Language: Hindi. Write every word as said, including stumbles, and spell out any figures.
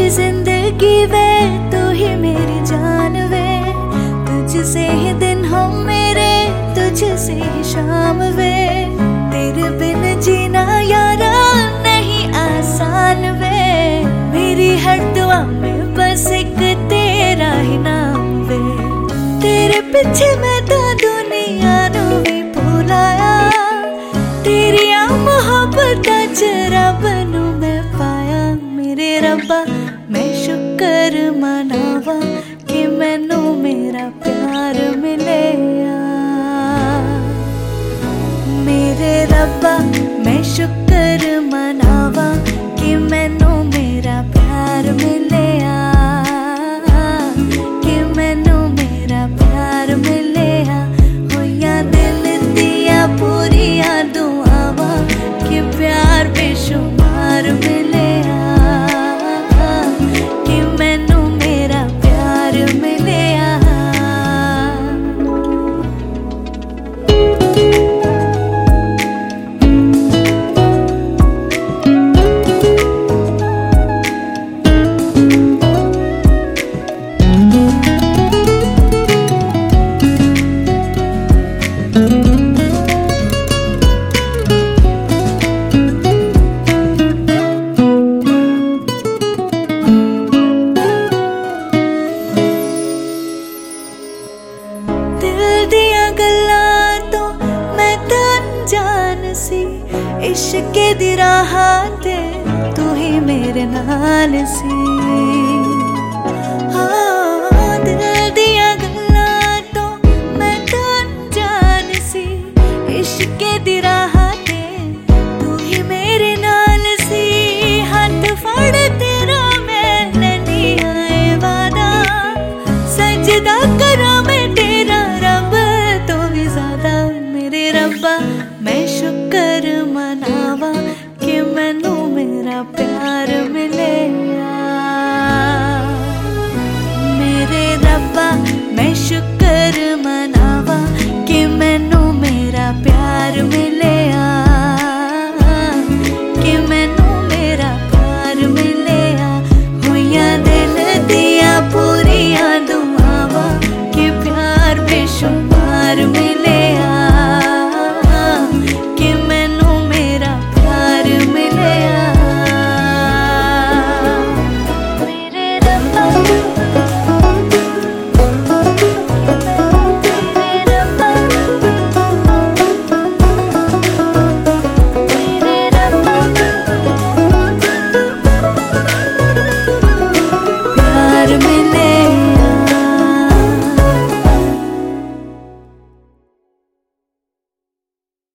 जिंदगी वे तू ही मेरी जान वे, तुझसे ही दिन हम मेरे, तुझसे ही शाम वे। तेरे बिन जीना यारा नहीं आसान वे, मेरी हर दुआ में बस एक तेरा ही नाम वे। तेरे पीछे मैं तो दुनिया नू भी भुलाया, तेरी आ मोहब्बत च रब नू मैं पाया। मेरे रब्बा मैं शुक्र मनावा कि मैनू मेरा प्यार मिले। मेरे रब्बा मैं शुक्र मनावा कि मैनू मेरा प्यार मिले, कि मैनू मेरा प्यार मिले। होया दिल दिया पूरिया दुआवा कि प्यार बेशुमार मिले, कि मैनू मेरा प्यार मिले। इश्क दी राह ते तू ही मेरे नाल सी, हाँ दिल दिया गल्लां तो मैं तो अनजान सी। इश्क दी राह ते तू ही मेरे नाल सी, हाथ फड़ तेरा मैं नहीं आए वादा, सजदा करा मैं तेरा रब तो भी ज्यादा। मेरे रब्बा मैं शुक्र मनावा कि मैनू मेरा प्यार मिले। मेरे रब्बा मैं शुक्र मनावा कि मैनू मेरा प्यार मिले।